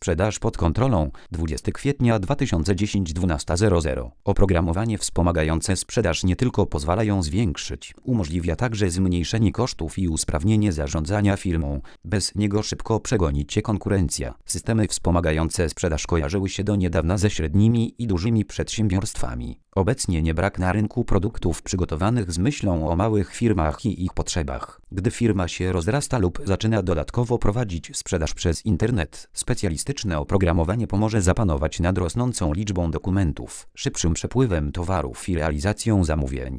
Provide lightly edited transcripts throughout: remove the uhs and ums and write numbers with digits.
Sprzedaż pod kontrolą. 20 kwietnia 2010 12:00. Oprogramowanie wspomagające sprzedaż nie tylko pozwala ją zwiększyć, umożliwia także zmniejszenie kosztów i usprawnienie zarządzania firmą. Bez niego szybko przegoni cię konkurencja. Systemy wspomagające sprzedaż kojarzyły się do niedawna ze średnimi i dużymi przedsiębiorstwami. Obecnie nie brak na rynku produktów przygotowanych z myślą o małych firmach i ich potrzebach. Gdy firma się rozrasta lub zaczyna dodatkowo prowadzić sprzedaż przez internet, specjalistyczne oprogramowanie pomoże zapanować nad rosnącą liczbą dokumentów, szybszym przepływem towarów i realizacją zamówień.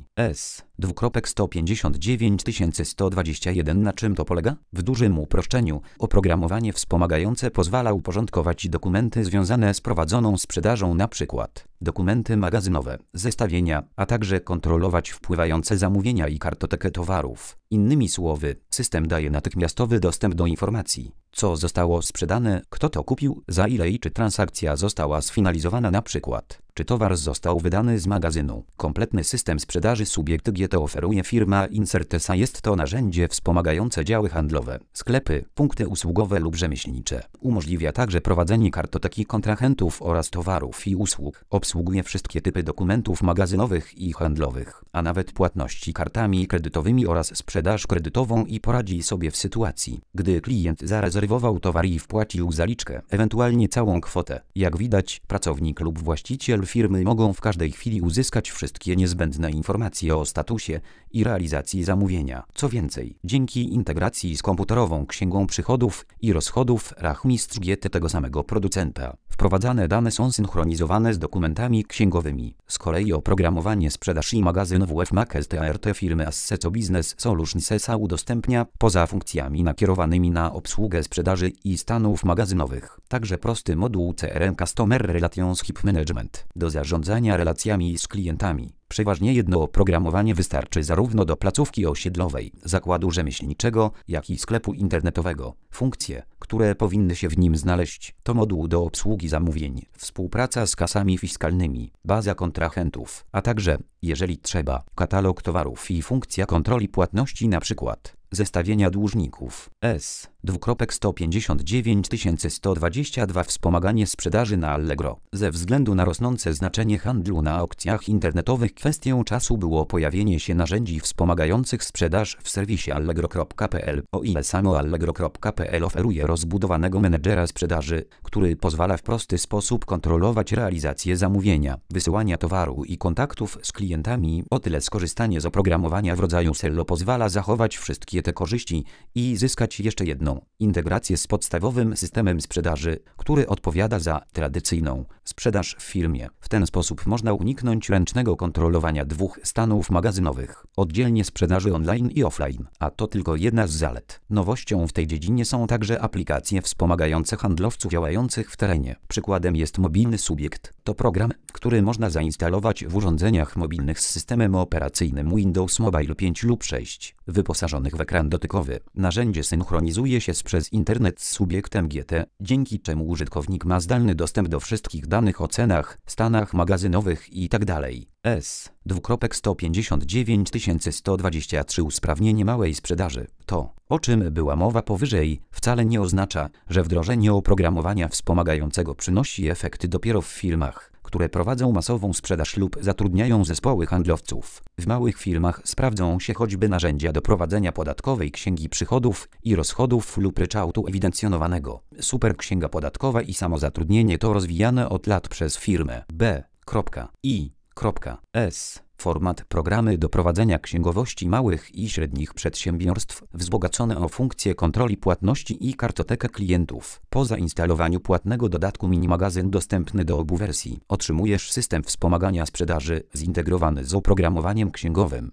S:159121. Na czym to polega? W dużym uproszczeniu, oprogramowanie wspomagające pozwala uporządkować dokumenty związane z prowadzoną sprzedażą, np. dokumenty magazynowe, zestawienia, a także kontrolować wpływające zamówienia i kartotekę towarów. Innymi słowy, system daje natychmiastowy dostęp do informacji, co zostało sprzedane, kto to kupił, za ile i czy transakcja została sfinalizowana, np. czy towar został wydany z magazynu. Kompletny system sprzedaży Subiekt GT oferuje firma Incertesa. Jest to narzędzie wspomagające działy handlowe, sklepy, punkty usługowe lub rzemieślnicze. Umożliwia także prowadzenie kartoteki kontrahentów oraz towarów i usług. Obsługuje wszystkie typy dokumentów magazynowych i handlowych, a nawet płatności kartami kredytowymi oraz sprzedaż kredytową i poradzi sobie w sytuacji, gdy klient zarezerwował towar i wpłacił zaliczkę, ewentualnie całą kwotę. Jak widać, pracownik lub właściciel firmy mogą w każdej chwili uzyskać wszystkie niezbędne informacje o statusie i realizacji zamówienia. Co więcej, dzięki integracji z komputerową księgą przychodów i rozchodów Rachmistrz GT tego samego producenta, wprowadzane dane są synchronizowane z dokumentami księgowymi. Z kolei oprogramowanie sprzedaż i magazyn WF-MAC-START firmy Asseco Business Solutions S.A. udostępnia, poza funkcjami nakierowanymi na obsługę sprzedaży i stanów magazynowych, także prosty moduł CRM Customer Relationship Management do zarządzania relacjami z klientami. Przeważnie jedno oprogramowanie wystarczy zarówno do placówki osiedlowej, zakładu rzemieślniczego, jak i sklepu internetowego. Funkcje, które powinny się w nim znaleźć, to moduł do obsługi zamówień, współpraca z kasami fiskalnymi, baza kontrahentów, a także, jeżeli trzeba, katalog towarów i funkcja kontroli płatności, np. zestawienia dłużników. S:159122. Wspomaganie sprzedaży na Allegro. Ze względu na rosnące znaczenie handlu na aukcjach internetowych kwestią czasu było pojawienie się narzędzi wspomagających sprzedaż w serwisie allegro.pl. O ile samo allegro.pl oferuje rozbudowanego menedżera sprzedaży, który pozwala w prosty sposób kontrolować realizację zamówienia, wysyłania towaru i kontaktów z klientami, o tyle skorzystanie z oprogramowania w rodzaju Sello pozwala zachować wszystkie te korzyści i zyskać jeszcze jedną: integrację z podstawowym systemem sprzedaży, który odpowiada za tradycyjną sprzedaż w firmie. W ten sposób można uniknąć ręcznego kontrolowania dwóch stanów magazynowych, oddzielnie sprzedaży online i offline, a to tylko jedna z zalet. Nowością w tej dziedzinie są także aplikacje wspomagające handlowców działających w terenie. Przykładem jest mobilny Subiekt. To program, który można zainstalować w urządzeniach mobilnych z systemem operacyjnym Windows Mobile 5 lub 6, wyposażonych w ekran dotykowy. Narzędzie synchronizuje się przez internet z Subiektem GT, dzięki czemu użytkownik ma zdalny dostęp do wszystkich danych o cenach, stanach magazynowych itd. S:159123. Usprawnienie małej sprzedaży. To, o czym była mowa powyżej, wcale nie oznacza, że wdrożenie oprogramowania wspomagającego przynosi efekty dopiero w firmach, które prowadzą masową sprzedaż lub zatrudniają zespoły handlowców. W małych firmach sprawdzą się choćby narzędzia do prowadzenia podatkowej księgi przychodów i rozchodów lub ryczałtu ewidencjonowanego. Superksięga podatkowa i samozatrudnienie to rozwijane od lat przez firmę B.I.S. Format: programy do prowadzenia księgowości małych i średnich przedsiębiorstw, wzbogacone o funkcje kontroli płatności i kartotekę klientów. Po zainstalowaniu płatnego dodatku Minimagazyn dostępny do obu wersji, otrzymujesz system wspomagania sprzedaży zintegrowany z oprogramowaniem księgowym.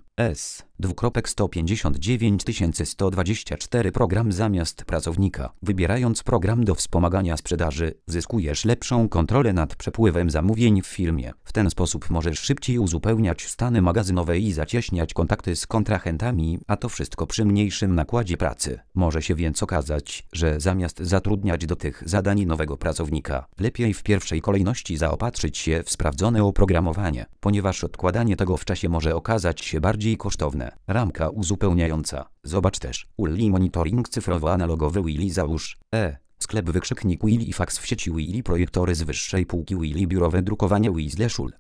S:159124. Program zamiast pracownika. Wybierając program do wspomagania sprzedaży, zyskujesz lepszą kontrolę nad przepływem zamówień w firmie. W ten sposób możesz szybciej uzupełniać stany magazynowe i zacieśniać kontakty z kontrahentami, a to wszystko przy mniejszym nakładzie pracy. Może się więc okazać, że zamiast zatrudniać do tych zadań nowego pracownika, lepiej w pierwszej kolejności zaopatrzyć się w sprawdzone oprogramowanie, ponieważ odkładanie tego w czasie może okazać się bardziej kosztowne. Ramka uzupełniająca. Zobacz też: ULI Monitoring cyfrowo-analogowy ULI. Załóż Sklep wykrzyknik Willy Fax w sieci Willy Projektory z wyższej półki Willy Biurowe drukowanie Weasley Schul